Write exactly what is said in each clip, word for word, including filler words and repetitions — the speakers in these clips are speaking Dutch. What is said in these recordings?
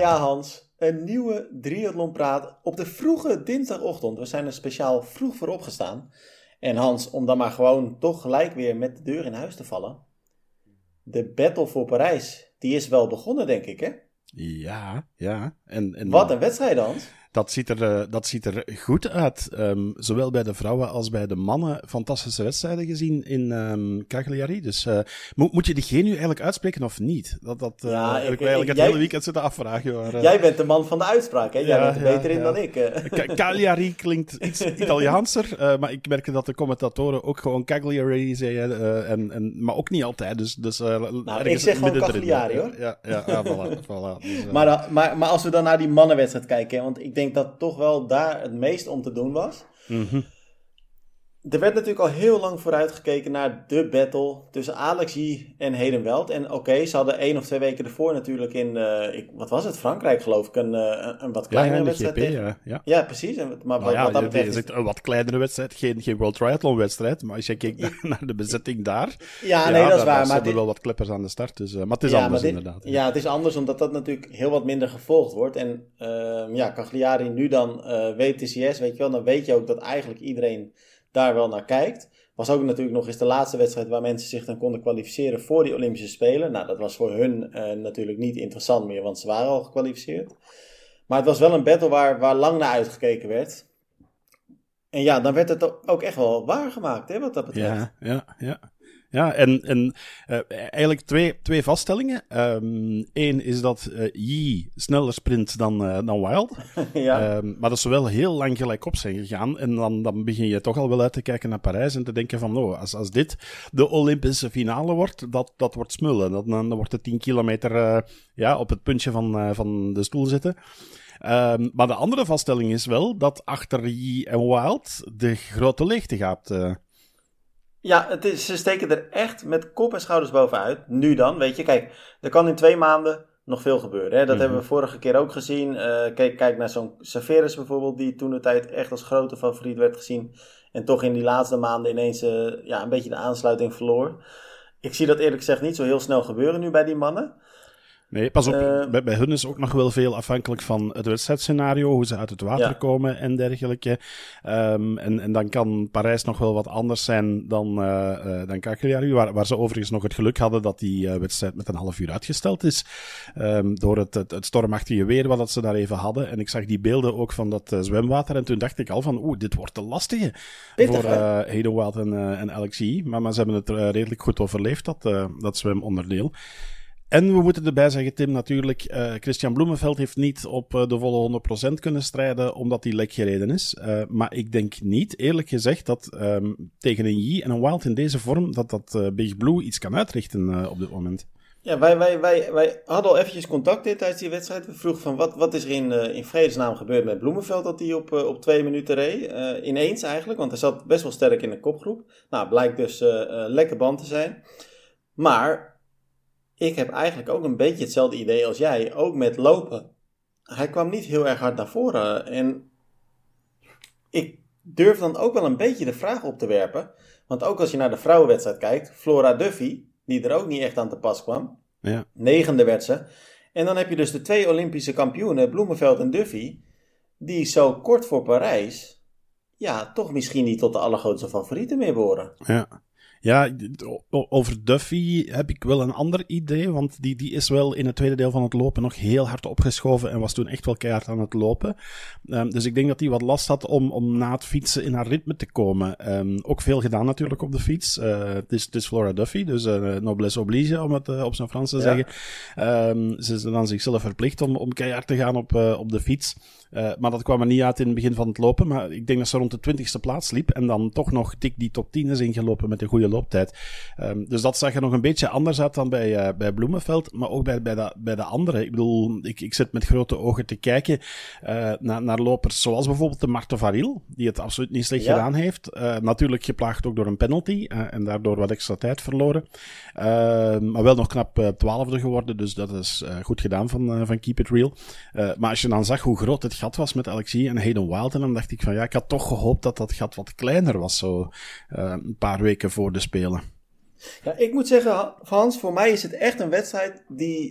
ja, Hans. Een nieuwe triathlonpraat op de vroege dinsdagochtend. We zijn er speciaal vroeg voor opgestaan. En Hans, om dan maar gewoon toch gelijk weer met de deur in huis te vallen. De Battle voor Parijs, die is wel begonnen, denk ik, hè? Ja, ja. En, en Wat een wedstrijd, Hans. Dat ziet er, uh, dat ziet er goed uit. Um, zowel bij de vrouwen als bij de mannen. Fantastische wedstrijden gezien in um, Cagliari. Dus uh, moet, moet je diegene nu eigenlijk uitspreken of niet? Dat, dat uh, ja, heb ik, ik, ik eigenlijk ik, het jij, hele weekend zitten afvragen. Maar, uh, jij bent de man van de uitspraak, hè? Jij ja, bent er beter ja, in ja. dan ik. Uh. Cagliari klinkt iets Italiaanser. Uh, maar ik merkte dat de commentatoren ook gewoon Cagliari zeiden. Uh, en, en, maar ook niet altijd. Dus, dus, uh, nou, ik zeg gewoon Cagliari, hoor. Ja, ja, ja voilà, voilà. Dus, uh, maar, maar, maar als we dan naar die mannenwedstrijd kijken, hè, want ik denk dat toch wel daar het meest om te doen was. Mm-hmm. Er werd natuurlijk al heel lang vooruitgekeken naar de battle tussen Alex Yee en Hayden Weld. En oké, okay, ze hadden één of twee weken ervoor natuurlijk in, uh, ik, wat was het, Frankrijk geloof ik, een, uh, een wat kleinere ja, ja, wedstrijd. G P, tegen... ja, ja. ja, precies. Maar nou wat, ja, wat dat betreft is het een wat kleinere wedstrijd, geen, geen World Triathlon wedstrijd. Maar als je kijkt naar, naar de bezetting daar, ja, nee, ja, dat is waar. Er maar dit... wel wat klippers aan de start, dus, uh, maar het is ja, anders dit, inderdaad. Ja, het is anders omdat dat natuurlijk heel wat minder gevolgd wordt. En uh, ja, Cagliari nu dan uh, W T C S, weet je wel, dan weet je ook dat eigenlijk iedereen daar wel naar kijkt. Was ook natuurlijk nog eens de laatste wedstrijd waar mensen zich dan konden kwalificeren voor die Olympische Spelen. Nou, dat was voor hun uh, natuurlijk niet interessant meer, want ze waren al gekwalificeerd. Maar het was wel een battle waar, waar lang naar uitgekeken werd. En ja, dan werd het ook echt wel waargemaakt, hè, wat dat betreft. Ja, ja, ja. Ja, en, en uh, eigenlijk twee, twee vaststellingen. Eén um, is dat uh, Yee sneller sprint dan, uh, dan Wild. ja. um, maar dat ze wel heel lang gelijk op zijn gegaan. En dan, dan begin je toch al wel uit te kijken naar Parijs en te denken van, oh, als, als dit de Olympische finale wordt, dat, dat wordt smullen. Dat, dan, dan wordt het tien kilometer uh, ja, op het puntje van, uh, van de stoel zitten. Um, maar de andere vaststelling is wel dat achter Yee en Wild de grote leegte gaat... Uh, Ja, het is, ze steken er echt met kop en schouders bovenuit. Nu dan, weet je. Kijk, er kan in twee maanden nog veel gebeuren. Hè? Dat mm-hmm. hebben we vorige keer ook gezien. Uh, kijk, kijk naar zo'n Saveris bijvoorbeeld, die toen de tijd echt als grote favoriet werd gezien. En toch in die laatste maanden ineens uh, ja, een beetje de aansluiting verloor. Ik zie dat eerlijk gezegd niet zo heel snel gebeuren nu bij die mannen. Nee, pas op, uh, bij, bij hun is ook nog wel veel afhankelijk van het wedstrijdscenario, hoe ze uit het water ja. komen en dergelijke. Um, en, en dan kan Parijs nog wel wat anders zijn dan, uh, uh, dan Cagliari, waar, waar ze overigens nog het geluk hadden dat die uh, wedstrijd met een half uur uitgesteld is. Um, door het, het, het stormachtige weer wat ze daar even hadden. En ik zag die beelden ook van dat uh, zwemwater en toen dacht ik al van, oeh, dit wordt te lastige Pittig, voor uh, Hayden Wild en, uh, en Alex Yee. Maar, maar ze hebben het uh, redelijk goed overleefd, dat, uh, dat zwemonderdeel. En we moeten erbij zeggen, Tim, natuurlijk, uh, Christian Bloemenveld heeft niet op uh, de volle honderd procent kunnen strijden, omdat hij lek gereden is. Uh, maar ik denk niet, eerlijk gezegd, dat um, tegen een Yee en een Wild in deze vorm, dat dat uh, Big Blue iets kan uitrichten uh, op dit moment. Ja, wij, wij, wij, wij hadden al eventjes contact dit, tijdens die wedstrijd. We vroegen van, wat, wat is er in, uh, in vredesnaam gebeurd met Bloemenveld, dat hij op, uh, op twee minuten reed? Uh, ineens eigenlijk, want hij zat best wel sterk in de kopgroep. Nou, blijkt dus uh, uh, lekker band te zijn. Maar... ik heb eigenlijk ook een beetje hetzelfde idee als jij, ook met lopen. Hij kwam niet heel erg hard naar voren. En ik durf dan ook wel een beetje de vraag op te werpen. Want ook als je naar de vrouwenwedstrijd kijkt, Flora Duffy, die er ook niet echt aan te pas kwam. Ja. Negende werd ze. En dan heb je dus de twee Olympische kampioenen, Bloemenveld en Duffy, die zo kort voor Parijs, ja, toch misschien niet tot de allergrootste favorieten meer behoren. Ja. Ja, over Duffy heb ik wel een ander idee, want die, die is wel in het tweede deel van het lopen nog heel hard opgeschoven en was toen echt wel keihard aan het lopen. Um, dus ik denk dat hij wat last had om, om na het fietsen in haar ritme te komen. Um, ook veel gedaan natuurlijk op de fiets. Uh, het, is, het is Flora Duffy, dus uh, noblesse oblige, om het uh, op zijn Frans te ja. zeggen. Um, ze is dan zichzelf verplicht om, om keihard te gaan op, uh, op de fiets. Uh, maar dat kwam er niet uit in het begin van het lopen. Maar ik denk dat ze rond de twintigste plaats liep. En dan toch nog dik die top tien is ingelopen met een goede looptijd. Um, dus dat zag er nog een beetje anders uit dan bij, uh, bij Bloemenveld. Maar ook bij, bij, de, bij de anderen. Ik bedoel, ik, ik zit met grote ogen te kijken uh, naar, naar lopers zoals bijvoorbeeld de Marta Varil. Die het absoluut niet slecht ja. gedaan heeft. Uh, natuurlijk geplaagd ook door een penalty. Uh, en daardoor wat extra tijd verloren. Uh, maar wel nog knap uh, twaalfde geworden. Dus dat is uh, goed gedaan van, uh, van Keep It Real. Uh, maar als je dan zag hoe groot het gat was met Alex Yee en Hayden Wild, en dan dacht ik van ja, ik had toch gehoopt dat dat gat wat kleiner was zo uh, een paar weken voor de Spelen. Ja, ik moet zeggen, Hans, voor mij is het echt een wedstrijd die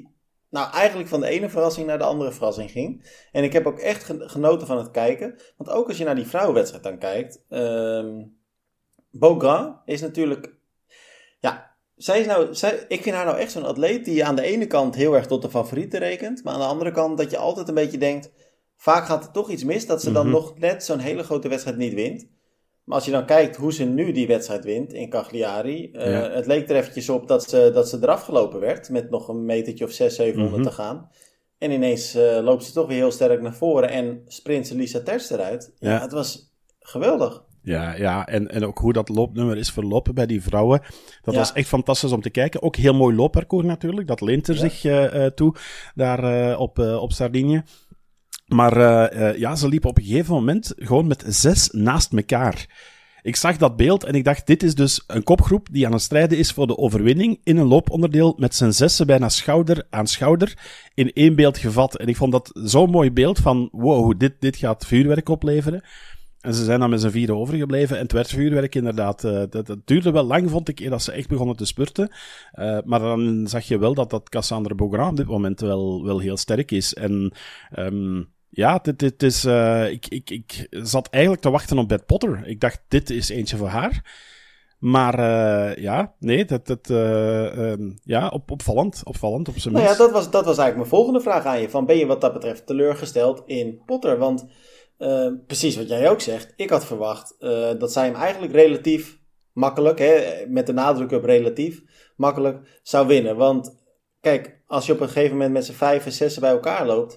nou eigenlijk van de ene verrassing naar de andere verrassing ging. En ik heb ook echt genoten van het kijken. Want ook als je naar die vrouwenwedstrijd dan kijkt. Um, Beaugrand is natuurlijk... Ja, zij is nou, zij, ik vind haar nou echt zo'n atleet die je aan de ene kant heel erg tot de favoriete rekent. Maar aan de andere kant dat je altijd een beetje denkt... Vaak gaat er toch iets mis dat ze dan mm-hmm. nog net zo'n hele grote wedstrijd niet wint. Maar als je dan kijkt hoe ze nu die wedstrijd wint in Cagliari. Uh, ja. Het leek er eventjes op dat ze, dat ze eraf gelopen werd. Met nog een metertje of zes, zevenhonderd mm-hmm. te gaan. En ineens uh, loopt ze toch weer heel sterk naar voren. En sprint ze Lisa Terts eruit. Ja, ja. Het was geweldig. Ja, ja en, en ook hoe dat loopnummer is verlopen bij die vrouwen. Dat ja. was echt fantastisch om te kijken. Ook heel mooi loopparcours natuurlijk. Dat leent er ja. zich uh, toe daar uh, op, uh, op Sardinië. Maar uh, uh, ja, ze liepen op een gegeven moment gewoon met zes naast elkaar. Ik zag dat beeld en ik dacht, dit is dus een kopgroep die aan het strijden is voor de overwinning in een looponderdeel met zijn zessen bijna schouder aan schouder in één beeld gevat. En ik vond dat zo'n mooi beeld van, wow, dit, dit gaat vuurwerk opleveren. En ze zijn dan met z'n vieren overgebleven en het werd vuurwerk inderdaad. Uh, dat, dat duurde wel lang, vond ik, eer dat ze echt begonnen te spurten. Uh, maar dan zag je wel dat dat Cassandre Beaugrand op dit moment wel, wel heel sterk is. En... Um, Ja, dit, dit is, uh, ik, ik, ik zat eigenlijk te wachten op Beth Potter. Ik dacht, dit is eentje voor haar. Maar uh, ja, nee, dat, dat, uh, um, ja, op, opvallend, opvallend op zijn minst. Nou ja, dat was, dat was eigenlijk mijn volgende vraag aan je. Van, ben je wat dat betreft teleurgesteld in Potter? Want uh, precies wat jij ook zegt, ik had verwacht uh, dat zij hem eigenlijk relatief makkelijk, hè, met de nadruk op relatief, makkelijk zou winnen. Want kijk, als je op een gegeven moment met z'n vijf en zes bij elkaar loopt,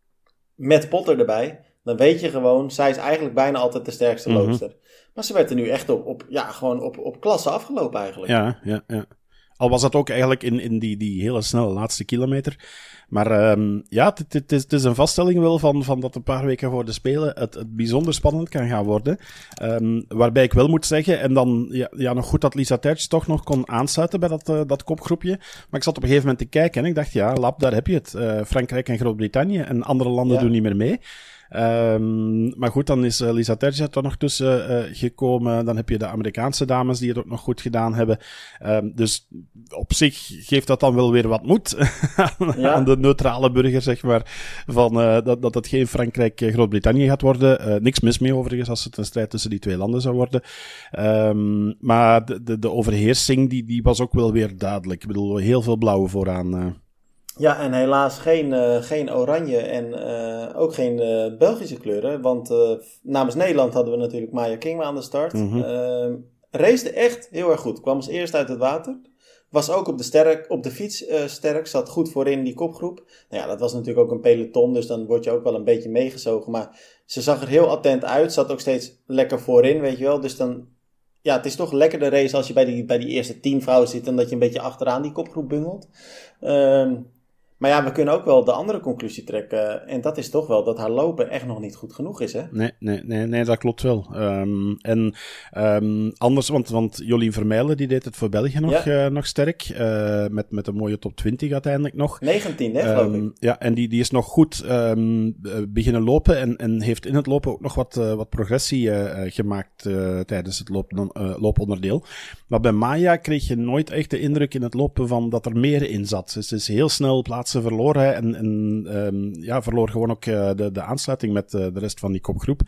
met Potter erbij, dan weet je gewoon, zij is eigenlijk bijna altijd de sterkste mm-hmm. loopster. Maar ze werd er nu echt op, op ja, gewoon op, op klasse afgelopen eigenlijk. Ja, ja, ja. Al was dat ook eigenlijk in, in die, die hele snelle laatste kilometer. Maar um, ja, het, het, is, het is een vaststelling wel van, van dat een paar weken voor de Spelen het, het bijzonder spannend kan gaan worden. Um, waarbij ik wel moet zeggen, en dan ja, ja nog goed dat Lisa Terts toch nog kon aansluiten bij dat, uh, dat kopgroepje. Maar ik zat op een gegeven moment te kijken en ik dacht, ja, lap, daar heb je het. Uh, Frankrijk en Groot-Brittannië en andere landen ja. doen niet meer mee. Um, maar goed, dan is uh, Lisa Terts er nog tussen uh, gekomen. Dan heb je de Amerikaanse dames die het ook nog goed gedaan hebben. Um, dus op zich geeft dat dan wel weer wat moed ja. aan de neutrale burger, zeg maar. Van, uh, dat, dat het geen Frankrijk-Groot-Brittannië gaat worden. Uh, niks mis mee overigens als het een strijd tussen die twee landen zou worden. Um, maar de, de, de overheersing die, die was ook wel weer duidelijk. Ik bedoel, heel veel blauwe vooraan. Uh. Ja, en helaas geen, uh, geen oranje en uh, ook geen uh, Belgische kleuren. Want uh, namens Nederland hadden we natuurlijk Maya Kingma aan de start. Mm-hmm. Uh, raceerde echt heel erg goed. Kwam als eerst uit het water. Was ook op de, sterk, op de fiets uh, sterk. Zat goed voorin die kopgroep. Nou ja, dat was natuurlijk ook een peloton. Dus dan word je ook wel een beetje meegezogen. Maar ze zag er heel attent uit. Zat ook steeds lekker voorin, weet je wel. Dus dan... Ja, het is toch lekker de race als je bij die, bij die eerste tien vrouwen zit. En dat je een beetje achteraan die kopgroep bungelt. Um, Maar ja, we kunnen ook wel de andere conclusie trekken. En dat is toch wel dat haar lopen echt nog niet goed genoeg is, hè? Nee, nee, nee, nee dat klopt wel. Um, en um, anders, want, want Jolien Vermeijlen, die deed het voor België nog, ja. uh, nog sterk. Uh, met, met een mooie top twintig uiteindelijk nog. negentien, hè, geloof um, ik. Ja, en die, die is nog goed um, beginnen lopen. En, en heeft in het lopen ook nog wat, uh, wat progressie uh, gemaakt uh, tijdens het loop, uh, looponderdeel. Maar bij Maya kreeg je nooit echt de indruk in het lopen van dat er meer in zat. Dus het is heel snel plaats ze verloor hij en, en um, ja, verloor gewoon ook uh, de, de aansluiting met uh, de rest van die kopgroep.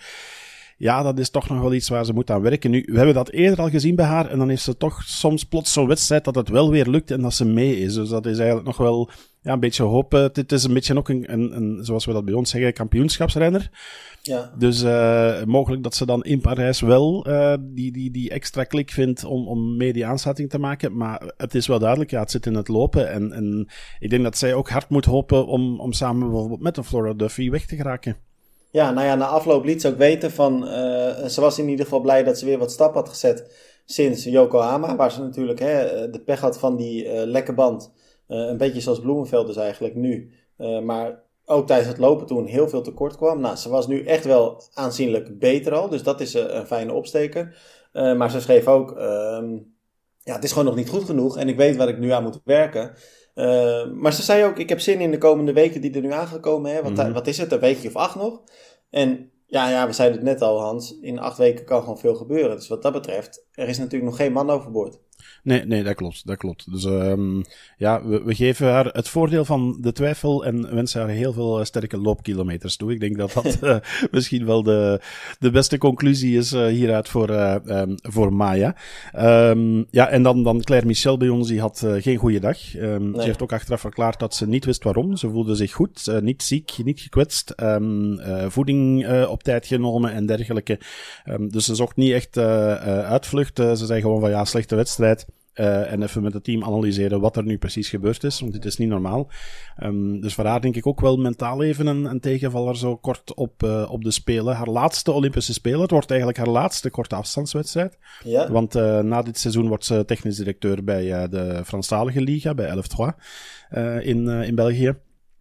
Ja, dat is toch nog wel iets waar ze moet aan werken. Nu, we hebben dat eerder al gezien bij haar en dan heeft ze toch soms plots zo'n wedstrijd dat het wel weer lukt en dat ze mee is. Dus dat is eigenlijk nog wel ja, een beetje hoop. Het is een beetje ook een, een, een, zoals we dat bij ons zeggen, kampioenschapsrenner. Ja. Dus uh, mogelijk dat ze dan in Parijs wel uh, die, die, die extra klik vindt om, om mee die aansluiting te maken. Maar het is wel duidelijk, ja, het zit in het lopen. En, en ik denk dat zij ook hard moet hopen om, om samen bijvoorbeeld met de Flora Duffy weg te geraken. Ja, nou ja, na afloop liet ze ook weten van... Uh, ze was in ieder geval blij dat ze weer wat stap had gezet sinds Yokohama. Waar ze natuurlijk hè, de pech had van die uh, lekke band. Uh, een beetje zoals Bloemenveld dus eigenlijk nu. Uh, maar ook tijdens het lopen toen heel veel tekort kwam. Nou, ze was nu echt wel aanzienlijk beter al. Dus dat is uh, een fijne opsteker. Uh, maar ze schreef ook... Uh, ja, het is gewoon nog niet goed genoeg. En ik weet waar ik nu aan moet werken. Uh, maar ze zei ook, ik heb zin in de komende weken die er nu aangekomen. Hè? Wat, mm-hmm. wat is het, een weekje of acht nog? En ja, ja, we zeiden het net al, Hans. In acht weken kan gewoon veel gebeuren. Dus wat dat betreft, er is natuurlijk nog geen man overboord. Nee, nee, dat klopt, dat klopt. Dus um, ja, we, we geven haar het voordeel van de twijfel en wensen haar heel veel uh, sterke loopkilometers toe. Ik denk dat dat uh, misschien wel de, de beste conclusie is uh, hieruit voor, uh, um, voor Maya. Um, ja, en dan, dan Claire Michel bij ons, die had uh, geen goede dag. Um, nee. Ze heeft ook achteraf verklaard dat ze niet wist waarom. Ze voelde zich goed, uh, niet ziek, niet gekwetst, um, uh, voeding uh, op tijd genomen en dergelijke. Um, dus ze zocht niet echt uh, uh, uitvlucht. Uh, ze zei gewoon van ja, slechte wedstrijd. Uh, en even met het team analyseren wat er nu precies gebeurd is, want dit is niet normaal. Um, dus voor haar denk ik ook wel mentaal even een, een tegenvaller zo kort op, uh, op de Spelen. Haar laatste Olympische Spelen. Het wordt eigenlijk haar laatste korte afstandswedstrijd. Ja. Want uh, na dit seizoen wordt ze technisch directeur bij uh, de Franstalige Liga, bij elf trois uh, in, uh, in België.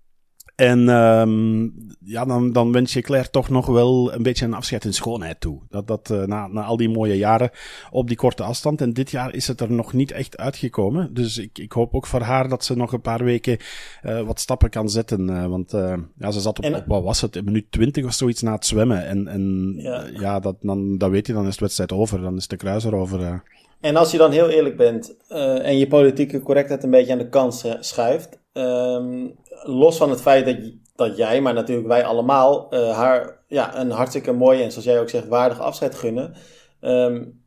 En um, ja, dan, dan wens je Claire toch nog wel een beetje een afscheid in schoonheid toe. Dat, dat uh, na, na al die mooie jaren op die korte afstand. En dit jaar is het er nog niet echt uitgekomen. Dus ik, ik hoop ook voor haar dat ze nog een paar weken uh, wat stappen kan zetten. Uh, want uh, ja, ze zat op, en, op, wat was het, een minuut twintig of zoiets na het zwemmen. En, en ja, ja dat, dan, dat weet je, dan is de wedstrijd over. Dan is de kruiser over. Uh. En als je dan heel eerlijk bent uh, en je politieke correctheid een beetje aan de kant schuift... Um, los van het feit dat, dat jij, maar natuurlijk wij allemaal, uh, haar ja, een hartstikke mooie en zoals jij ook zegt, waardig afscheid gunnen. Um,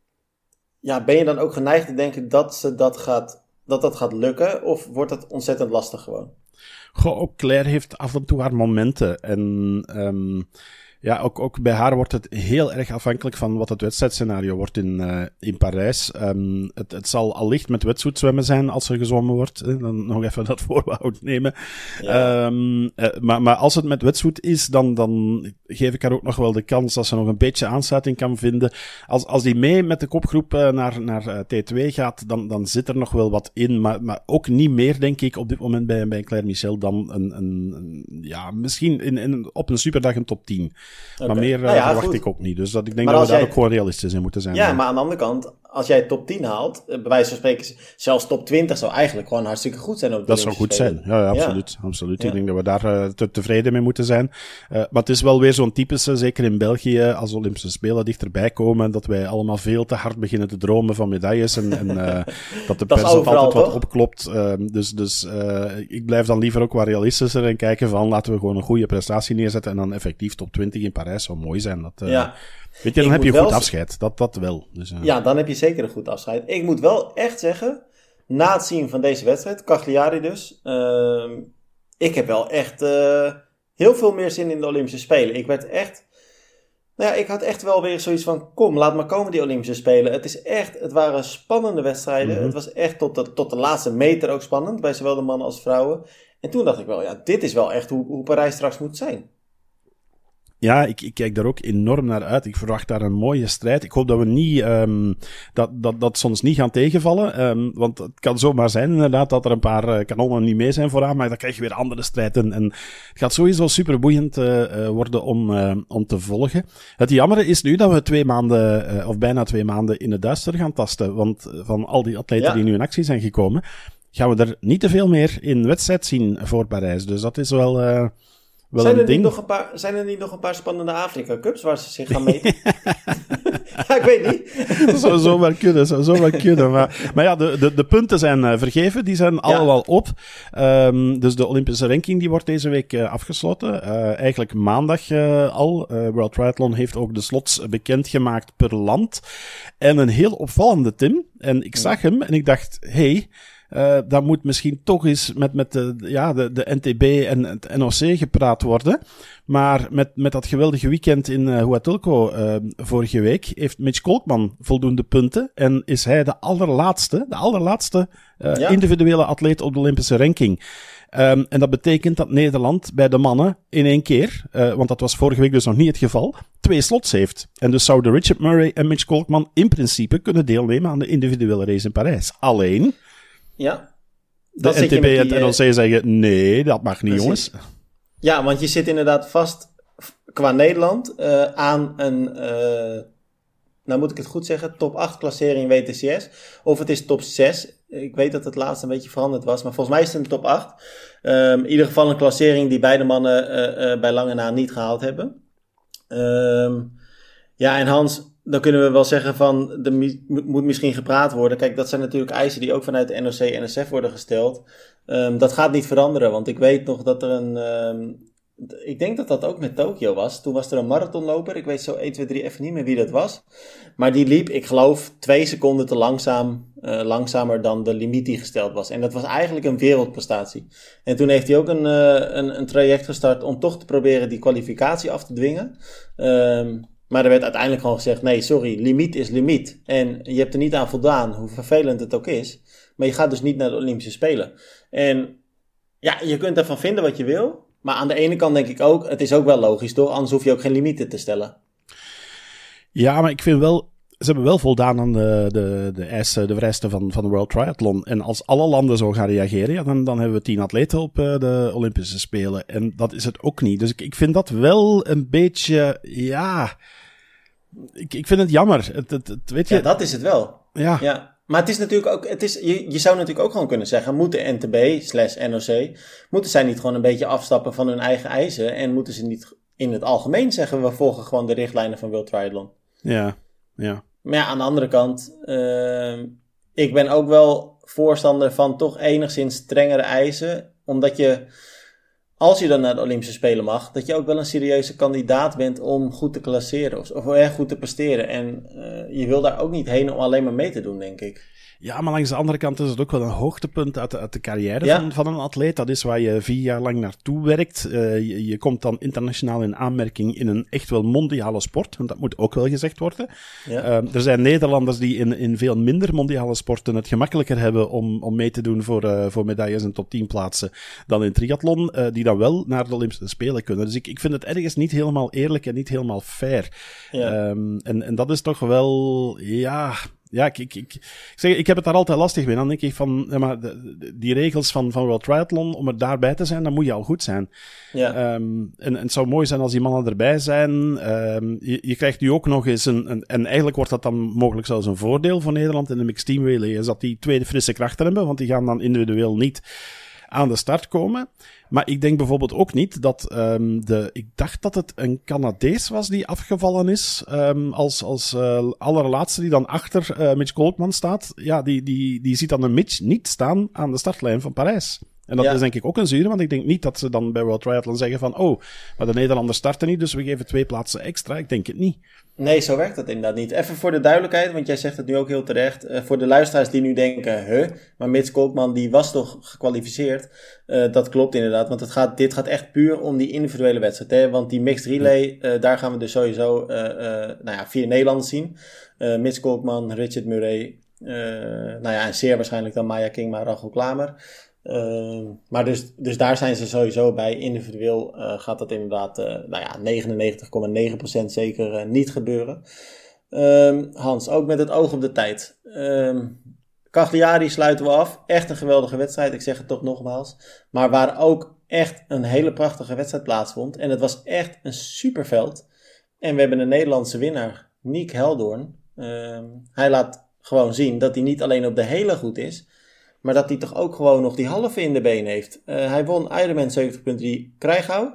ja, ben je dan ook geneigd te denken dat, ze dat, gaat, dat dat gaat lukken? Of wordt dat ontzettend lastig gewoon? Goh, ook Claire heeft af en toe haar momenten. En um, ja, ook, ook bij haar wordt het heel erg afhankelijk van wat het wedstrijdscenario wordt in, uh, in Parijs. Um, het, het zal allicht met wetsuitzwemmen zijn als er gezwommen wordt. Eh, dan nog even dat voorbehoud nemen. Ja. Um, uh, maar, maar als het met wetsuit is, dan, dan geef ik haar ook nog wel de kans dat ze nog een beetje aansluiting kan vinden. Als, als die mee met de kopgroep uh, naar, naar uh, T twee gaat, dan, dan zit er nog wel wat in. Maar, maar ook niet meer, denk ik, op dit moment bij, bij Claire Michel dan een, een, een ja, misschien in, in, op een superdag een top tien. Okay. Maar meer uh, nou ja, verwacht goed. ik ook niet. Dus dat, ik denk maar dat we daar jij... ook gewoon realistisch in moeten zijn. Ja, dan. Maar aan de andere kant, als jij top tien haalt, bij wijze van spreken, zelfs top twintig zou eigenlijk gewoon hartstikke goed zijn. Op de dat zou goed Spelen. zijn. Ja, ja absoluut. Ja. absoluut. Ja. Ik denk dat we daar uh, te, tevreden mee moeten zijn. Uh, maar het is wel weer zo'n typische, zeker in België, als Olympische Spelen dichterbij komen, dat wij allemaal veel te hard beginnen te dromen van medailles en, en uh, dat de pers altijd wat toch? opklopt. Uh, dus dus uh, ik blijf dan liever ook wat realistischer en kijken van, laten we gewoon een goede prestatie neerzetten en dan effectief top twintig in Parijs zou mooi zijn. Dat, uh, ja. Weet je, dan ik heb je een goed afscheid. Dat, dat wel. Dus, uh... Ja, dan heb je zeker een goed afscheid. Ik moet wel echt zeggen, na het zien van deze wedstrijd, Cagliari dus, uh, ik heb wel echt uh, heel veel meer zin in de Olympische Spelen. Ik werd echt, nou ja, ik had echt wel weer zoiets van, kom, laat maar komen die Olympische Spelen. Het is echt, het waren spannende wedstrijden. Mm-hmm. Het was echt tot de, tot de laatste meter ook spannend, bij zowel de mannen als vrouwen. En toen dacht ik wel, ja, dit is wel echt hoe, hoe Parijs straks moet zijn. Ja, ik, ik kijk daar ook enorm naar uit. Ik verwacht daar een mooie strijd. Ik hoop dat we niet, um, dat, dat, dat soms niet gaan tegenvallen. Um, want het kan zomaar zijn inderdaad dat er een paar uh, kanonnen niet mee zijn vooraan, maar dan krijg je weer andere strijd. En, en het gaat sowieso super boeiend uh, uh, worden om, uh, om te volgen. Het jammer is nu dat we twee maanden, uh, of bijna twee maanden in het duister gaan tasten. Want van al die atleten ja. die nu in actie zijn gekomen, gaan we er niet te veel meer in wedstrijd zien voor Parijs. Dus dat is wel... Uh, Wel zijn, er ding. Niet nog een paar, zijn er niet nog een paar spannende Afrika Cups waar ze zich gaan meten? Ja, ik weet niet. Dat zou zomaar kunnen, zou zomaar kunnen. Maar, maar ja, de, de, de punten zijn uh, vergeven, die zijn ja. allemaal op. Um, dus de Olympische ranking die wordt deze week uh, afgesloten. Uh, eigenlijk maandag uh, al. Uh, World Triathlon heeft ook de slots bekendgemaakt per land. En een heel opvallende, Tim. En ik zag hem en ik dacht, hey... Uh, daar moet misschien toch eens met, met de, ja, de, de N T B en het N O C gepraat worden. Maar met, met dat geweldige weekend in uh, Huatulco uh, vorige week heeft Mitch Kolkman voldoende punten. En is hij de allerlaatste, de allerlaatste uh, ja. individuele atleet op de Olympische ranking. Um, en dat betekent dat Nederland bij de mannen in één keer, uh, want dat was vorige week dus nog niet het geval, twee slots heeft. En dus zouden Richard Murray en Mitch Kolkman in principe kunnen deelnemen aan de individuele race in Parijs. Alleen... Ja. De N T B en het N O C zeggen, nee, dat mag niet, precies. jongens. Ja, want je zit inderdaad vast, qua Nederland, uh, aan een, uh, nou moet ik het goed zeggen, top acht klassering W T C S. Of het is top zes. Ik weet dat het laatst een beetje veranderd was, maar volgens mij is het een top acht. Um, in ieder geval een klassering die beide mannen uh, uh, bij lange na niet gehaald hebben. Um, ja, en Hans... dan kunnen we wel zeggen van, er mi- moet misschien gepraat worden. Kijk, dat zijn natuurlijk eisen die ook vanuit de N O C en N S F worden gesteld. Um, dat gaat niet veranderen, want ik weet nog dat er een... Um, ik denk dat dat ook met Tokio was. Toen was er een marathonloper. Ik weet zo één, twee, drie even niet meer wie dat was. Maar die liep, ik geloof, twee seconden te langzaam, uh, langzamer dan de limiet die gesteld was. En dat was eigenlijk een wereldprestatie. En toen heeft hij ook een, uh, een, een traject gestart om toch te proberen die kwalificatie af te dwingen. Um, maar er werd uiteindelijk gewoon gezegd, nee, sorry, limiet is limiet. En je hebt er niet aan voldaan, hoe vervelend het ook is. Maar je gaat dus niet naar de Olympische Spelen. En ja, je kunt ervan vinden wat je wil. Maar aan de ene kant denk ik ook, het is ook wel logisch, toch? Anders hoef je ook geen limieten te stellen. Ja, maar ik vind wel, ze hebben wel voldaan aan de, de, de eisen, de vereisten van, van de World Triathlon. En als alle landen zo gaan reageren, ja, dan, dan hebben we tien atleten op uh, de Olympische Spelen. En dat is het ook niet. Dus ik, ik vind dat wel een beetje, ja... Ik, ik vind het jammer. Het, het, het, weet je... Ja, dat is het wel. Ja. ja. Maar het is natuurlijk ook, het is, je, je zou natuurlijk ook gewoon kunnen zeggen, moeten N T B slash N O C, moeten zij niet gewoon een beetje afstappen van hun eigen eisen en moeten ze niet in het algemeen zeggen, we volgen gewoon de richtlijnen van World Triathlon. Ja, ja. Maar ja, aan de andere kant, uh, ik ben ook wel voorstander van toch enigszins strengere eisen, omdat je, als je dan naar de Olympische Spelen mag, dat je ook wel een serieuze kandidaat bent om goed te klasseren of, of erg goed te presteren. En uh, je wil daar ook niet heen om alleen maar mee te doen, denk ik. Ja, maar langs de andere kant is het ook wel een hoogtepunt uit de, uit de carrière ja. van, van een atleet. Dat is waar je vier jaar lang naartoe werkt. Uh, je, je komt dan internationaal in aanmerking in een echt wel mondiale sport. Want dat moet ook wel gezegd worden. Ja. Uh, er zijn Nederlanders die in, in veel minder mondiale sporten het gemakkelijker hebben om, om mee te doen voor, uh, voor medailles en top tien plaatsen dan in triathlon. Uh, die dan wel naar de Olympische Spelen kunnen. Dus ik, ik vind het ergens niet helemaal eerlijk en niet helemaal fair. Ja. Um, en, en dat is toch wel, ja... Ja, ik, ik, ik, ik, zeg, ik heb het daar altijd lastig mee. Dan denk ik van, ja, maar de, de, die regels van, van World Triathlon, om er daarbij te zijn, dan moet je al goed zijn. Ja. Um, en, en het zou mooi zijn als die mannen erbij zijn. Um, je, je krijgt nu ook nog eens een, een, en eigenlijk wordt dat dan mogelijk zelfs een voordeel voor Nederland in de mixed team relay, is dat die tweede frisse krachten hebben, want die gaan dan individueel niet aan de start komen. Maar ik denk bijvoorbeeld ook niet dat um, de... Ik dacht dat het een Canadees was die afgevallen is. Um, als als uh, allerlaatste die dan achter uh, Mitch Koolman staat. Ja, die, die, die ziet dan een Mitch niet staan aan de startlijn van Parijs. En dat ja. is denk ik ook een zure, want ik denk niet dat ze dan bij World Triathlon zeggen van oh, maar de Nederlanders starten niet, dus we geven twee plaatsen extra. Ik denk het niet. Nee, zo werkt dat inderdaad niet. Even voor de duidelijkheid, want jij zegt het nu ook heel terecht. Uh, voor de luisteraars die nu denken, huh, maar Mitch Koolman die was toch gekwalificeerd? Uh, dat klopt inderdaad, want het gaat, dit gaat echt puur om die individuele wedstrijd. Hè? Want die mixed relay, uh, daar gaan we dus sowieso uh, uh, nou ja, vier Nederlanders zien. Uh, Mitch Koolman, Richard Murray, uh, nou ja, en zeer waarschijnlijk dan Maya King, maar Rachel Klamer. Uh, maar dus, dus daar zijn ze sowieso bij. Individueel uh, gaat dat inderdaad uh, nou ja, negenennegentig komma negen procent zeker uh, niet gebeuren. Uh, Hans, ook met het oog op de tijd. Uh, Cagliari sluiten we af. Echt een geweldige wedstrijd, ik zeg het toch nogmaals. Maar waar ook echt een hele prachtige wedstrijd plaatsvond. En het was echt een superveld. En we hebben een Nederlandse winnaar, Niek Heldoorn. Uh, hij laat gewoon zien dat hij niet alleen op de hele goed is, maar dat hij toch ook gewoon nog die halve in de been heeft. Uh, hij won Ironman zeventig komma drie Krijgau.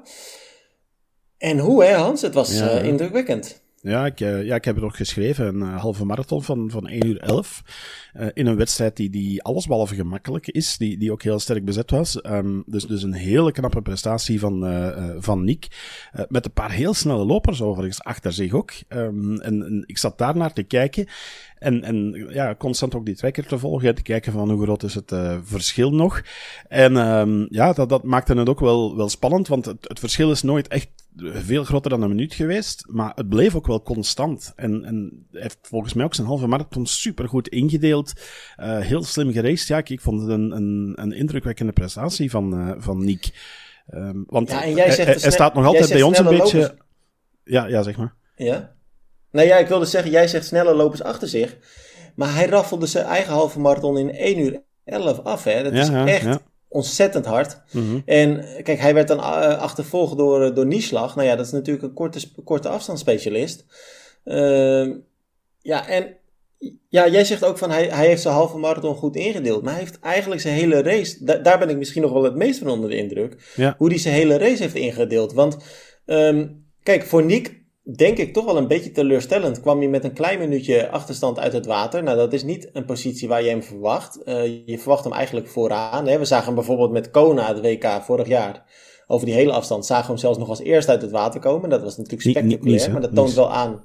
En hoe hè Hans? Het was ja. uh, indrukwekkend. Ja ik, uh, ja, ik heb het ook geschreven. Een uh, halve marathon van, van één uur elf. Uh, in een wedstrijd die, die allesbehalve gemakkelijk is. Die, die ook heel sterk bezet was. Um, dus, dus een hele knappe prestatie van, uh, uh, van Niek. Uh, met een paar heel snelle lopers overigens achter zich ook. Um, en, en ik zat daar naar te kijken. En, en ja, constant ook die tracker te volgen. Te kijken van hoe groot is het uh, verschil nog. En um, ja, dat, dat maakte het ook wel, wel spannend. Want het, het verschil is nooit echt veel groter dan een minuut geweest. Maar het bleef ook wel constant. En, en hij heeft volgens mij ook zijn halve marathon supergoed ingedeeld. Uh, heel slim geraced. Ja, ik vond het een, een, een indrukwekkende prestatie van, uh, van Niek. Um, want ja, en jij zegt hij, hij staat nog altijd bij ons een beetje... Lopers. Ja, ja, zeg maar. Ja? Nou ja, ik wilde zeggen, jij zegt snelle lopers achter zich. Maar hij raffelde zijn eigen halve marathon in één uur elf af. Hè? Dat ja, is ja, echt ja. ontzettend hard. Mm-hmm. En kijk, hij werd dan uh, achtervolgd door, uh, door Nieslag. Nou ja, dat is natuurlijk een korte, korte afstandsspecialist. Uh, ja, en ja, jij zegt ook van hij, hij heeft zijn halve marathon goed ingedeeld. Maar hij heeft eigenlijk zijn hele race... Da- daar ben ik misschien nog wel het meest van onder de indruk. Ja. Hoe hij zijn hele race heeft ingedeeld. Want um, kijk, voor Niek... denk ik toch wel een beetje teleurstellend. Kwam hij met een klein minuutje achterstand uit het water. Nou, dat is niet een positie waar je hem verwacht. Uh, je verwacht hem eigenlijk vooraan. Hè. We zagen hem bijvoorbeeld met Kona, het W K vorig jaar. Over die hele afstand zagen we hem zelfs nog als eerste uit het water komen. Dat was natuurlijk spectaculair, Nice, maar dat toont Nice. wel aan...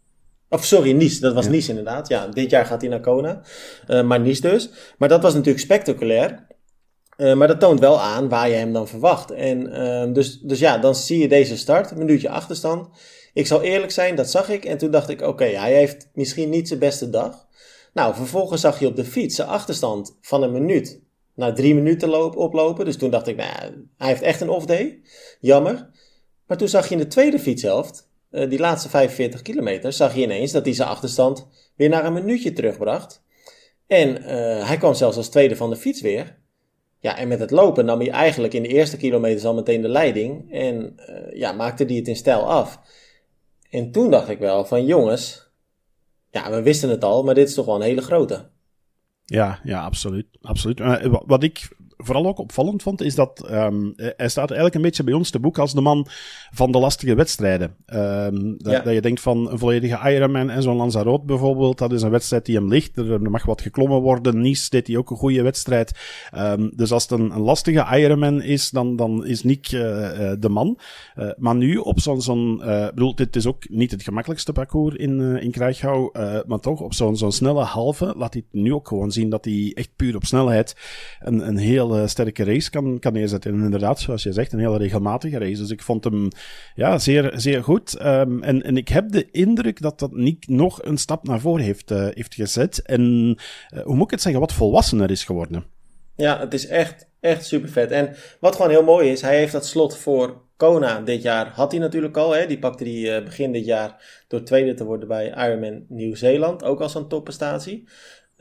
Of sorry, Nice. Dat was ja. Nice inderdaad. Ja, dit jaar gaat hij naar Kona. Uh, maar Nice dus. Maar dat was natuurlijk spectaculair. Uh, maar dat toont wel aan waar je hem dan verwacht. En uh, dus, dus ja, dan zie je deze start. Een minuutje achterstand. Ik zal eerlijk zijn, dat zag ik. En toen dacht ik, oké, okay, hij heeft misschien niet zijn beste dag. Nou, vervolgens zag je op de fiets zijn achterstand van een minuut naar drie minuten loop, oplopen. Dus toen dacht ik, nou ja, hij heeft echt een off-day. Jammer. Maar toen zag je in de tweede fietshelft, uh, die laatste vijfenveertig kilometer, zag je ineens dat hij zijn achterstand weer naar een minuutje terugbracht. En uh, hij kwam zelfs als tweede van de fiets weer. Ja, en met het lopen nam hij eigenlijk in de eerste kilometers al meteen de leiding. En uh, ja, maakte hij het in stijl af. En toen dacht ik wel van jongens, ja, we wisten het al, maar dit is toch wel een hele grote. Ja, ja, absoluut. absoluut. Uh, wat ik vooral ook opvallend vond, is dat um, hij staat eigenlijk een beetje bij ons te boek als de man van de lastige wedstrijden. Um, dat, ja. dat je denkt van een volledige Ironman en zo'n Lanzarote bijvoorbeeld, dat is een wedstrijd die hem ligt. Er mag wat geklommen worden. Nice deed hij ook een goede wedstrijd. Um, dus als het een, een lastige Ironman is, dan, dan is Nick uh, uh, de man. Uh, maar nu op zo'n, zo'n uh, bedoel, dit is ook niet het gemakkelijkste parcours in, uh, in Kraichgau, uh, maar toch op zo'n, zo'n snelle halve laat hij nu ook gewoon zien dat hij echt puur op snelheid een, een heel sterke race kan, kan neerzetten. En inderdaad, zoals je zegt, een hele regelmatige race. Dus ik vond hem ja, zeer, zeer goed. Um, en, en ik heb de indruk dat dat Nick nog een stap naar voren heeft, uh, heeft gezet. En uh, hoe moet ik het zeggen, wat volwassener is geworden. Ja, het is echt, echt super vet. En wat gewoon heel mooi is, hij heeft dat slot voor Kona dit jaar, had hij natuurlijk al. Hè? Die pakte hij uh, begin dit jaar door tweede te worden bij Ironman Nieuw-Zeeland. Ook als een topprestatie.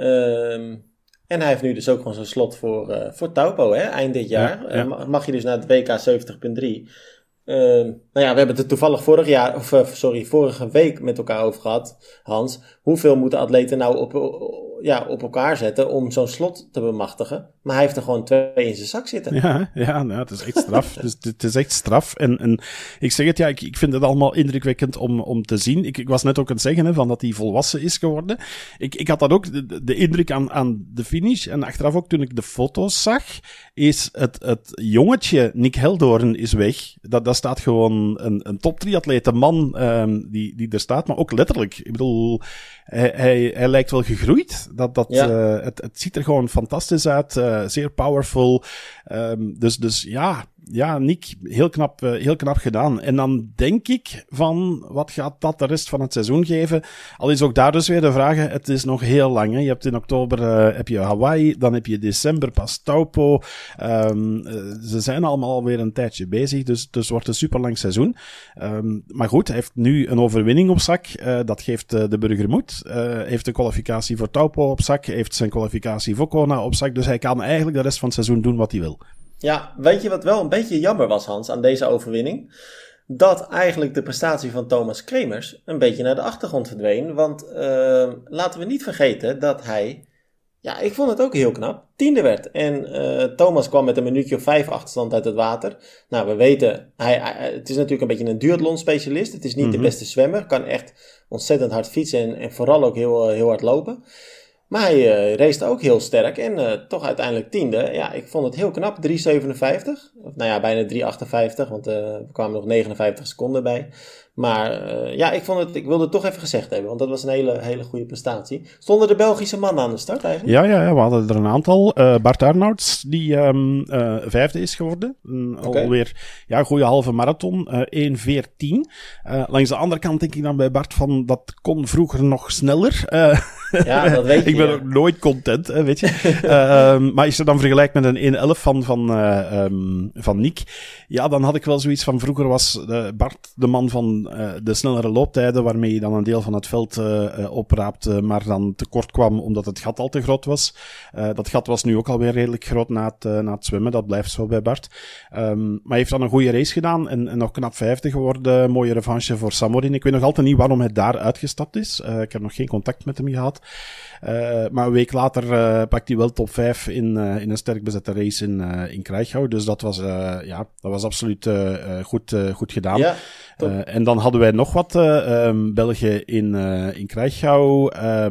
Um, En hij heeft nu dus ook gewoon zijn slot voor, uh, voor Taupo, hè, eind dit jaar. Ja, ja. Uh, mag je dus naar het W K zeventig punt drie. Uh, nou ja, we hebben het er toevallig vorig jaar, of uh, sorry, vorige week met elkaar over gehad, Hans. Hoeveel moeten atleten nou op, ja, op elkaar zetten om zo'n slot te bemachtigen? Maar hij heeft er gewoon twee in zijn zak zitten. Ja, ja, nou, het is echt straf. het, is, het is echt straf. En, en ik zeg het, ja, ik, ik vind het allemaal indrukwekkend om, om te zien. Ik, ik was net ook aan het zeggen, hè, van dat hij volwassen is geworden. Ik, ik had dat ook, de, de indruk aan, aan de finish, en achteraf ook toen ik de foto's zag, is het, het jongetje Nick Heldoorn is weg. Dat, dat staat gewoon een, een top triatleet, een man um, die, die er staat, maar ook letterlijk. Ik bedoel, hij, hij, hij lijkt wel gegroeid. Dat, dat, ja. uh, het, het ziet er gewoon fantastisch uit, uh, zeer powerful. Um, dus, dus ja, ja, Nick, heel knap, uh, heel knap gedaan. En dan denk ik van, wat gaat dat de rest van het seizoen geven? Al is ook daar dus weer de vraag, het is nog heel lang. Hè? Je hebt in oktober uh, heb je Hawaii, dan heb je december pas Taupo. Um, uh, ze zijn allemaal alweer een tijdje bezig, dus, dus het wordt een superlang seizoen. Um, maar goed, hij heeft nu een overwinning op zak. Uh, dat geeft uh, de burger moed. Uh, heeft een kwalificatie voor Taupo op zak, heeft zijn kwalificatie voor Kona op zak. Dus hij kan eigenlijk de rest van het seizoen doen wat hij wil. Ja, weet je wat wel een beetje jammer was, Hans, aan deze overwinning? Dat eigenlijk de prestatie van Thomas Kremers een beetje naar de achtergrond verdween. Want uh, laten we niet vergeten dat hij, ja, ik vond het ook heel knap, tiende werd. En uh, Thomas kwam met een minuutje of vijf achterstand uit het water. Nou, we weten, hij, hij, het is natuurlijk een beetje een duathlon specialist. Het is niet mm-hmm. de beste zwemmer, kan echt ontzettend hard fietsen en, en vooral ook heel, heel hard lopen. Maar hij uh, race ook heel sterk en uh, toch uiteindelijk tiende. Ja, ik vond het heel knap. drie zevenenvijftig. Of, nou ja, bijna drie achtenvijftig, want uh, er kwamen nog negenenvijftig seconden bij. Maar uh, ja, ik, vond het, ik wilde het toch even gezegd hebben, want dat was een hele, hele goede prestatie. Stonden de Belgische mannen aan de start eigenlijk? Ja, ja, ja, we hadden er een aantal. Uh, Bart Arnouds, die um, uh, vijfde is geworden. Uh, okay. Alweer ja, een goede halve marathon, uh, één veertien. Uh, langs de andere kant denk ik dan bij Bart van, dat kon vroeger nog sneller. Uh, ja, dat weet je. Ik ben ja. ook nooit content, hè, weet je. uh, um, maar als je dan vergelijkt met een één elf van, van, uh, um, van Nick, ja, dan had ik wel zoiets van, vroeger was uh, Bart de man van Uh, de snellere looptijden, waarmee je dan een deel van het veld uh, uh, opraapt, uh, maar dan tekort kwam omdat het gat al te groot was. Uh, dat gat was nu ook alweer redelijk groot na het, uh, na het zwemmen, dat blijft zo bij Bart. Um, maar hij heeft dan een goede race gedaan en, en nog knap vijfde geworden. Mooie revanche voor Samorin. Ik weet nog altijd niet waarom hij daar uitgestapt is. Uh, ik heb nog geen contact met hem gehad. gehad. Uh, maar een week later uh, pakt hij wel top vijf in, uh, in een sterk bezette race in, uh, in Kraichgau. Dus dat was, uh, ja, dat was absoluut uh, goed, uh, goed gedaan. Ja, uh, en dan hadden wij nog wat uh, um, Belgen in, uh, in Kraichgau.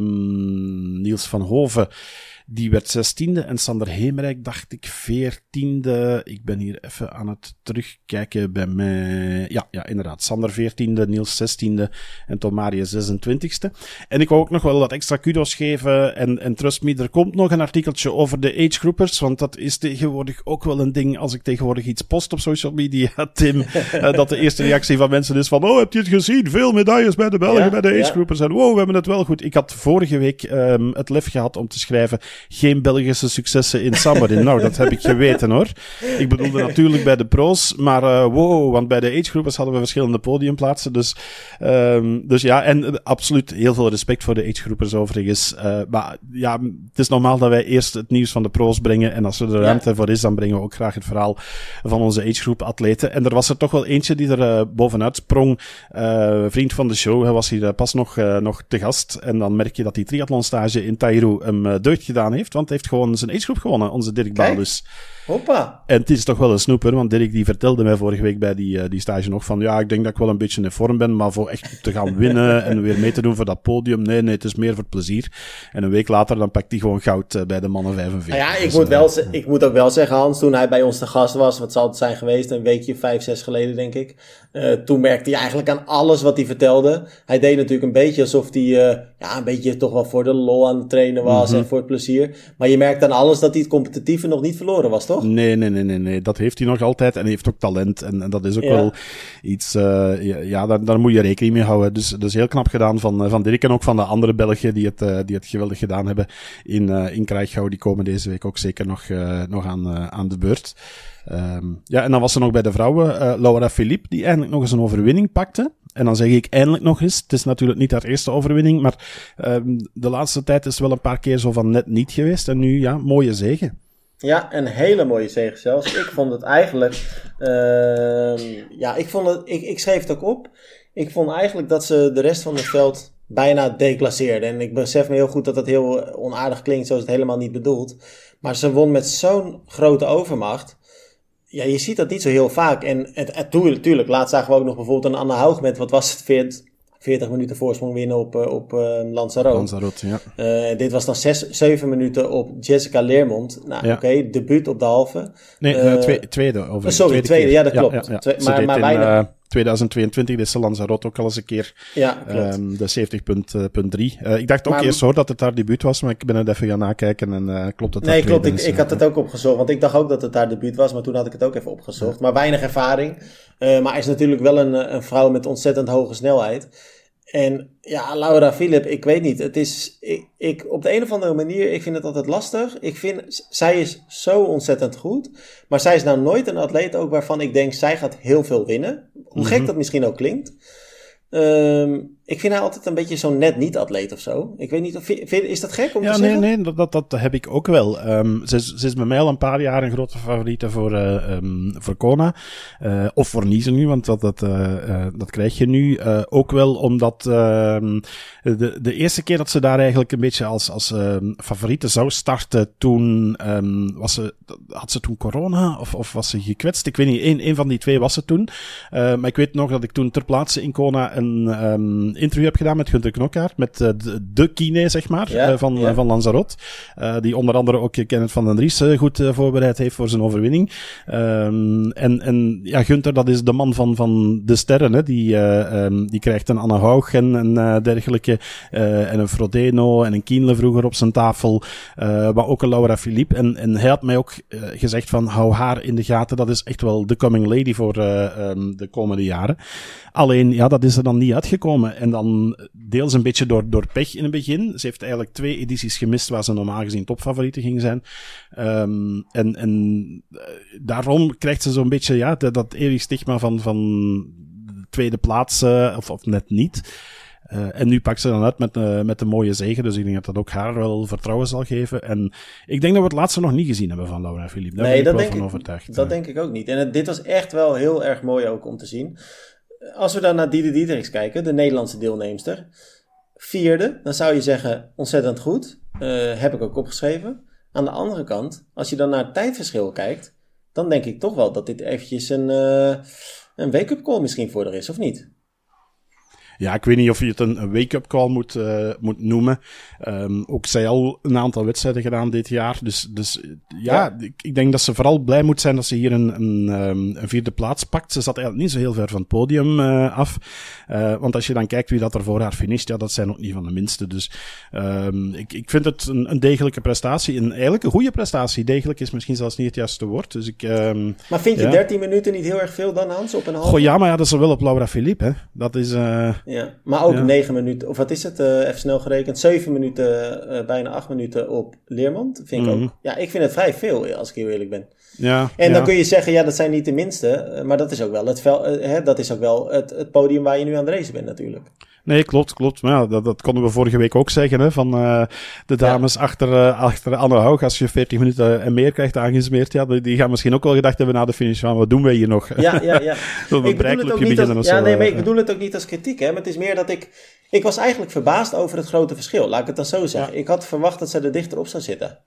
Um, Niels van Hoven. Die werd zestiende en Sander Hemerijk, dacht ik, veertiende. Ik ben hier even aan het terugkijken bij mij. Ja, ja, inderdaad. Sander veertiende, Niels zestiende en Tom Marius zesentwintigste. En ik wou ook nog wel wat extra kudos geven. En, en trust me, er komt nog een artikeltje over de agegroupers, want dat is tegenwoordig ook wel een ding als ik tegenwoordig iets post op social media, Tim, uh, dat de eerste reactie van mensen is van, oh, heb je het gezien? Veel medailles bij de Belgen, ja, bij de agegroupers. Ja. En wow, we hebben het wel goed. Ik had vorige week um, het lef gehad om te schrijven, geen Belgische successen in Sambodin. Nou, dat heb ik geweten hoor. Ik bedoelde natuurlijk bij de pro's, maar uh, wow, want bij de agegroupers hadden we verschillende podiumplaatsen. Dus, um, dus ja, en uh, absoluut heel veel respect voor de agegroupers overigens. Uh, maar ja, het is normaal dat wij eerst het nieuws van de pro's brengen en als er de ruimte ja. voor is, dan brengen we ook graag het verhaal van onze agegroep atleten. En er was er toch wel eentje die er uh, bovenuit sprong. Uh, vriend van de show, hij was hier uh, pas nog, uh, nog te gast. En dan merk je dat die triathlonstage in Taïru hem uh, deugd gedaan heeft. Want hij heeft gewoon zijn agegroep gewonnen, onze Dirk Baalus. Hoppa. En het is toch wel een snoeper, want Dirk die vertelde mij vorige week bij die, uh, die stage nog van, ja, ik denk dat ik wel een beetje in vorm ben, maar voor echt te gaan winnen en weer mee te doen voor dat podium, nee, nee, het is meer voor het plezier. En een week later, dan pakt hij gewoon goud uh, bij de mannen vijfenveertig. Nou ja, ik, dus, moet uh, wel, ik moet ook wel zeggen, Hans, toen hij bij ons te gast was, wat zal het zijn geweest, een weekje, vijf, zes geleden, denk ik. Uh, toen merkte hij eigenlijk aan alles wat hij vertelde. Hij deed natuurlijk een beetje alsof hij, uh, ja, een beetje toch wel voor de lol aan het trainen was mm-hmm. en voor het plezier. Maar je merkt aan alles dat hij het competitieve nog niet verloren was, toch? Nee, nee, nee, nee, nee. Dat heeft hij nog altijd en hij heeft ook talent. En, en dat is ook ja. wel iets, uh, ja, ja daar, daar moet je rekening mee houden. Dus, dus heel knap gedaan van, van Dirk en ook van de andere Belgen die het, uh, die het geweldig gedaan hebben in, uh, in Kraichgau. Die komen deze week ook zeker nog, uh, nog aan, uh, aan de beurt. Um, ja, en dan was er nog bij de vrouwen uh, Laura Philippe, die eindelijk nog eens een overwinning pakte. En dan zeg ik eindelijk nog eens, het is natuurlijk niet haar eerste overwinning, maar um, de laatste tijd is het wel een paar keer zo van net niet geweest. En nu, ja, mooie zege. Ja, een hele mooie zege zelfs. Ik vond het eigenlijk, uh, ja, ik vond het, ik, ik schreef het ook op. Ik vond eigenlijk dat ze de rest van het veld bijna declasseerde. En ik besef me heel goed dat dat heel onaardig klinkt, zo is het helemaal niet bedoeld. Maar ze won met zo'n grote overmacht. Ja, je ziet dat niet zo heel vaak. En het, het, tuurlijk, tuurlijk, laatst zagen we ook nog bijvoorbeeld een Anne Haug met, wat was het, veertig, veertig minuten voorsprong winnen op, op uh, Lanzarote. Lanzarote, ja. Uh, dit was dan zes, zeven minuten op Jessica Leermond. Nou, ja. oké, okay, debuut op de halve. Nee, uh, uh, twee, tweede. Over uh, sorry, tweede, tweede, ja, dat klopt. Ja, ja, ja. Twee, maar maar bijna... Uh, tweeduizend tweeëntwintig is de Lanzarote ook al eens een keer ja, um, de zeventig punt drie. Uh, ik dacht ook maar, eerst hoor dat het haar debuut was, maar ik ben het even gaan nakijken en uh, klopt het. Nee, klopt. Ik, is, ik uh, had het ook opgezocht, want ik dacht ook dat het haar debuut was, maar toen had ik het ook even opgezocht. Ja. Maar weinig ervaring. Uh, maar is natuurlijk wel een, een vrouw met ontzettend hoge snelheid. En ja, Laura Philippe, ik weet niet. Het is, ik, ik, op de een of andere manier, ik vind het altijd lastig. Ik vind, zij is zo ontzettend goed. Maar zij is nou nooit een atleet ook waarvan ik denk, zij gaat heel veel winnen. Hoe mm-hmm. gek dat misschien ook klinkt. Um, ik vind haar altijd een beetje zo'n net niet-atleet of zo. Ik weet niet, of, vind, is dat gek om ja, te nee, zeggen? Ja, nee, nee, dat, dat heb ik ook wel. Um, ze, is, ze is bij mij al een paar jaar een grote favoriete voor, uh, um, voor Kona. Uh, of voor Nice nu, want dat, dat, uh, uh, dat krijg je nu. Uh, ook wel omdat uh, de, de eerste keer dat ze daar eigenlijk een beetje als, als uh, favoriete zou starten, toen um, was ze, had ze toen corona of, of was ze gekwetst? Ik weet niet, één, één van die twee was ze toen. Uh, maar ik weet nog dat ik toen ter plaatse in Kona een um, interview heb gedaan met Gunther Knokkaert, met uh, de, de kine, zeg maar, ja, uh, van, ja. uh, van Lanzarote. Uh, die onder andere ook Kenneth van den Ries uh, goed uh, voorbereid heeft voor zijn overwinning. Um, en, en ja, Gunther, dat is de man van, van de sterren, hè. Die, uh, um, die krijgt een Anne Haug en een uh, dergelijke, uh, en een Frodeno en een Kienle vroeger op zijn tafel, uh, maar ook een Laura Philippe. En, en hij had mij ook uh, gezegd van, hou haar in de gaten, dat is echt wel de coming lady voor uh, um, de komende jaren. Alleen, ja, dat is er dan niet uitgekomen. En dan deels een beetje door, door pech in het begin. Ze heeft eigenlijk twee edities gemist waar ze normaal gezien topfavoriete ging zijn. Um, en, en uh, daarom krijgt ze zo'n beetje, ja, dat, dat eeuwig stigma van, van de tweede plaats, uh, of, of net niet. Uh, en nu pakt ze dan uit met, uh, met een mooie zege, dus ik denk dat dat ook haar wel vertrouwen zal geven. En ik denk dat we het laatste nog niet gezien hebben van Laura Philippe. Daar nee, ben ik dat wel denk van ik, overtuigd. Dat denk ik ook niet. En het, dit was echt wel heel erg mooi ook om te zien. Als we dan naar Diede Dieterichs kijken, de Nederlandse deelnemster. vierde, dan zou je zeggen, ontzettend goed. Uh, heb ik ook opgeschreven. Aan de andere kant, als je dan naar het tijdverschil kijkt, dan denk ik toch wel dat dit eventjes een, uh, een wake-up call misschien voor er is, of niet? Ja, ik weet niet of je het een, een wake-up call moet, uh, moet noemen. Um, ook zij al een aantal wedstrijden gedaan dit jaar. Dus, dus ja, ja. Ik, ik denk dat ze vooral blij moet zijn dat ze hier een, een, een vierde plaats pakt. Ze zat eigenlijk niet zo heel ver van het podium uh, af. Uh, want als je dan kijkt wie dat er voor haar finisht, ja, dat zijn ook niet van de minste. Dus um, ik, ik vind het een, een degelijke prestatie. Een, eigenlijk een goede prestatie. Degelijk is misschien zelfs niet het juiste woord. Dus ik, um, maar vind je ja. dertien minuten niet heel erg veel dan, Hans, op een half? Goh, ja, maar ja, dat is er wel op Laura Philippe, hè. Dat is... Uh, Ja, maar ook ja. negen minuten, of wat is het, uh, even snel gerekend, zeven minuten, uh, bijna acht minuten op Leermond. Vind ik mm-hmm. ook, ja, ik vind het vrij veel, als ik heel eerlijk ben. Ja, en ja. dan kun je zeggen, ja, dat zijn niet de minste, uh, maar dat is ook wel, het, vel, uh, hè, dat is ook wel het, het podium waar je nu aan het racen bent natuurlijk. Nee, klopt, klopt. Maar ja, dat, dat konden we vorige week ook zeggen, hè, van uh, de dames ja. achter, uh, achter Anne Haug. Als je veertig minuten en meer krijgt aangesmeerd, ja, die, die gaan misschien ook wel gedacht hebben na de finish van, wat doen wij hier nog? Ja, ja, ja. Dat we een bereiklubje beginnen als, of ja, zo. Nee, maar ik bedoel het ook niet als kritiek, hè, maar het is meer dat ik, ik was eigenlijk verbaasd over het grote verschil. Laat ik het dan zo zeggen. Ja. Ik had verwacht dat ze er dichter op zou zitten.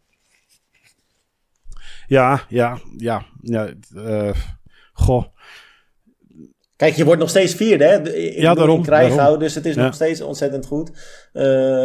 Ja, ja, ja, ja, uh, goh. Kijk, je wordt nog steeds vierde, hè? Ik ja, daarom. In Krijgouw, dus het is ja. nog steeds ontzettend goed. Uh,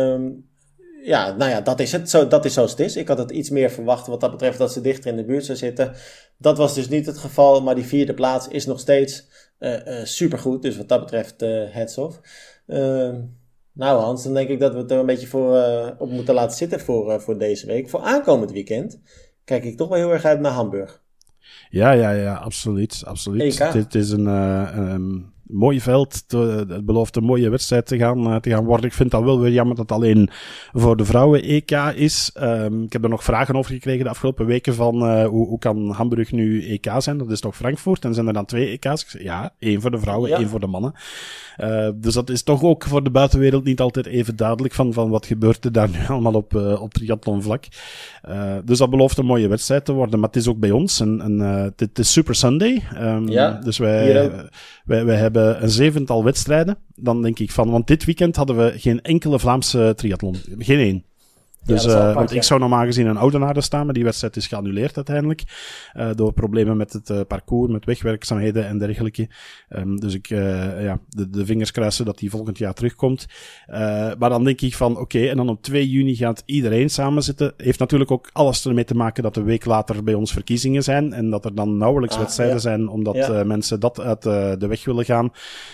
ja, nou ja, dat is het. Zo, dat is zoals het is. Ik had het iets meer verwacht wat dat betreft dat ze dichter in de buurt zou zitten. Dat was dus niet het geval, maar die vierde plaats is nog steeds uh, uh, supergoed. Dus wat dat betreft, uh, heads off. Uh, nou Hans, dan denk ik dat we het er een beetje voor, uh, op moeten laten zitten voor, uh, voor deze week. Voor aankomend weekend kijk ik toch wel heel erg uit naar Hamburg. Ja, ja, ja, absoluut. absoluut. Het is een, uh, een mooi veld. Te, het belooft een mooie wedstrijd te gaan, uh, te gaan worden. Ik vind dat wel weer jammer dat het alleen voor de vrouwen E K is. Um, ik heb er nog vragen over gekregen de afgelopen weken van uh, hoe, hoe kan Hamburg nu E K zijn? Dat is toch Frankfurt? En zijn er dan twee E K's? Ja, één voor de vrouwen, ja. één voor de mannen. Uh, dus dat is toch ook voor de buitenwereld niet altijd even duidelijk van, van wat gebeurt er daar nu allemaal op, uh, op triathlonvlak. Uh, dus dat belooft een mooie wedstrijd te worden. Maar het is ook bij ons een, een, uh, het is Super Sunday. Um, ja, dus wij, wij, wij hebben een zevental wedstrijden. Dan denk ik van, want dit weekend hadden we geen enkele Vlaamse triathlon. Geen één. Dus, ja, uh, apart, want ja. ik zou normaal gezien in Oudenaarde staan, maar die wedstrijd is geannuleerd uiteindelijk. Uh, door problemen met het uh, parcours, met wegwerkzaamheden en dergelijke. Um, dus ik, uh, ja, de, de vingers kruisen dat die volgend jaar terugkomt. Uh, maar dan denk ik van, oké, okay, en dan op twee juni gaat iedereen samenzitten. Heeft natuurlijk ook alles ermee te maken dat een week later bij ons verkiezingen zijn. En dat er dan nauwelijks ah, wedstrijden ja. zijn, omdat ja. uh, mensen dat uit uh, de weg willen gaan.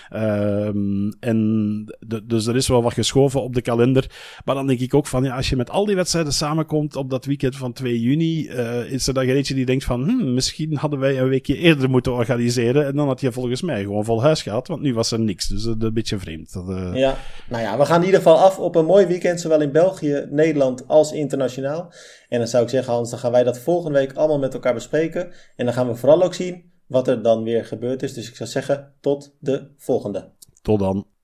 Um, en de, dus er is wel wat geschoven op de kalender. Maar dan denk ik ook van, ja, als je met al die wedstrijden samenkomt op dat weekend van twee juni, uh, is er dan geen eentje die denkt van, hm, misschien hadden wij een weekje eerder moeten organiseren en dan had je volgens mij gewoon vol huis gehad, want nu was er niks. Dus dat is een beetje vreemd. Dat, uh... Ja, nou ja, we gaan in ieder geval af op een mooi weekend, zowel in België, Nederland als internationaal. En dan zou ik zeggen, Hans, dan gaan wij dat volgende week allemaal met elkaar bespreken. En dan gaan we vooral ook zien wat er dan weer gebeurd is. Dus ik zou zeggen, tot de volgende. Tot dan.